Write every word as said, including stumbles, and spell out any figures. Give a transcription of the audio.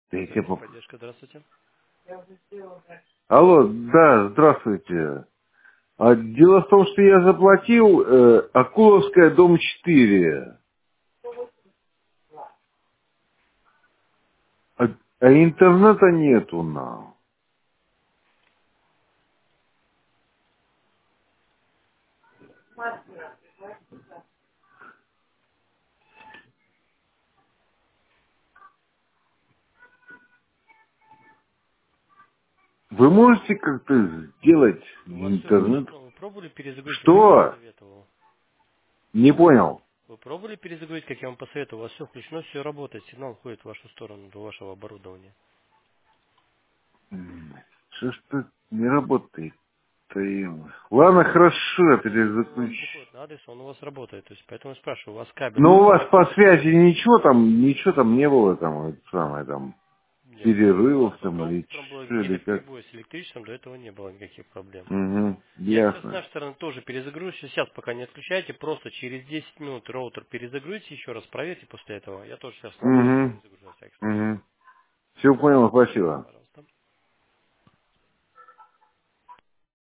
Я тебя поп- Техподдержка, здравствуйте. Алло, да, здравствуйте. А, дело в том, что я заплатил э, Акуловская, дом четыре, а, а интернета нету нам. Вы можете как-то сделать У вас все интернет? включено. Вы пробовали перезагрузить, как я вам Что? посоветовал? Не понял. Вы пробовали перезагрузить, как я вам посоветовал? У вас все включено, все работает. Сигнал уходит в вашу сторону, до вашего оборудования. М, Что ж тут не работает? Ладно, хорошо, я Сигнал у вас перезаключу. приходит на адрес, он у вас работает. То есть, поэтому я спрашиваю, у вас кабель Но у вас включен? по связи ничего там, ничего там не было, там, это самое, там, Нет, у вас перерывов там только или утром было что, или какие-то как. перебои с электричеством, до этого не было никаких проблем. Угу, Я сейчас с ясно. нашей стороны тоже перезагружусь. Сейчас пока не отключайте, просто через десять минут роутер перезагрузите еще раз, проверьте после этого. Я тоже сейчас на адрес Угу, перезагружу на всякий случай. угу. Все понял, спасибо.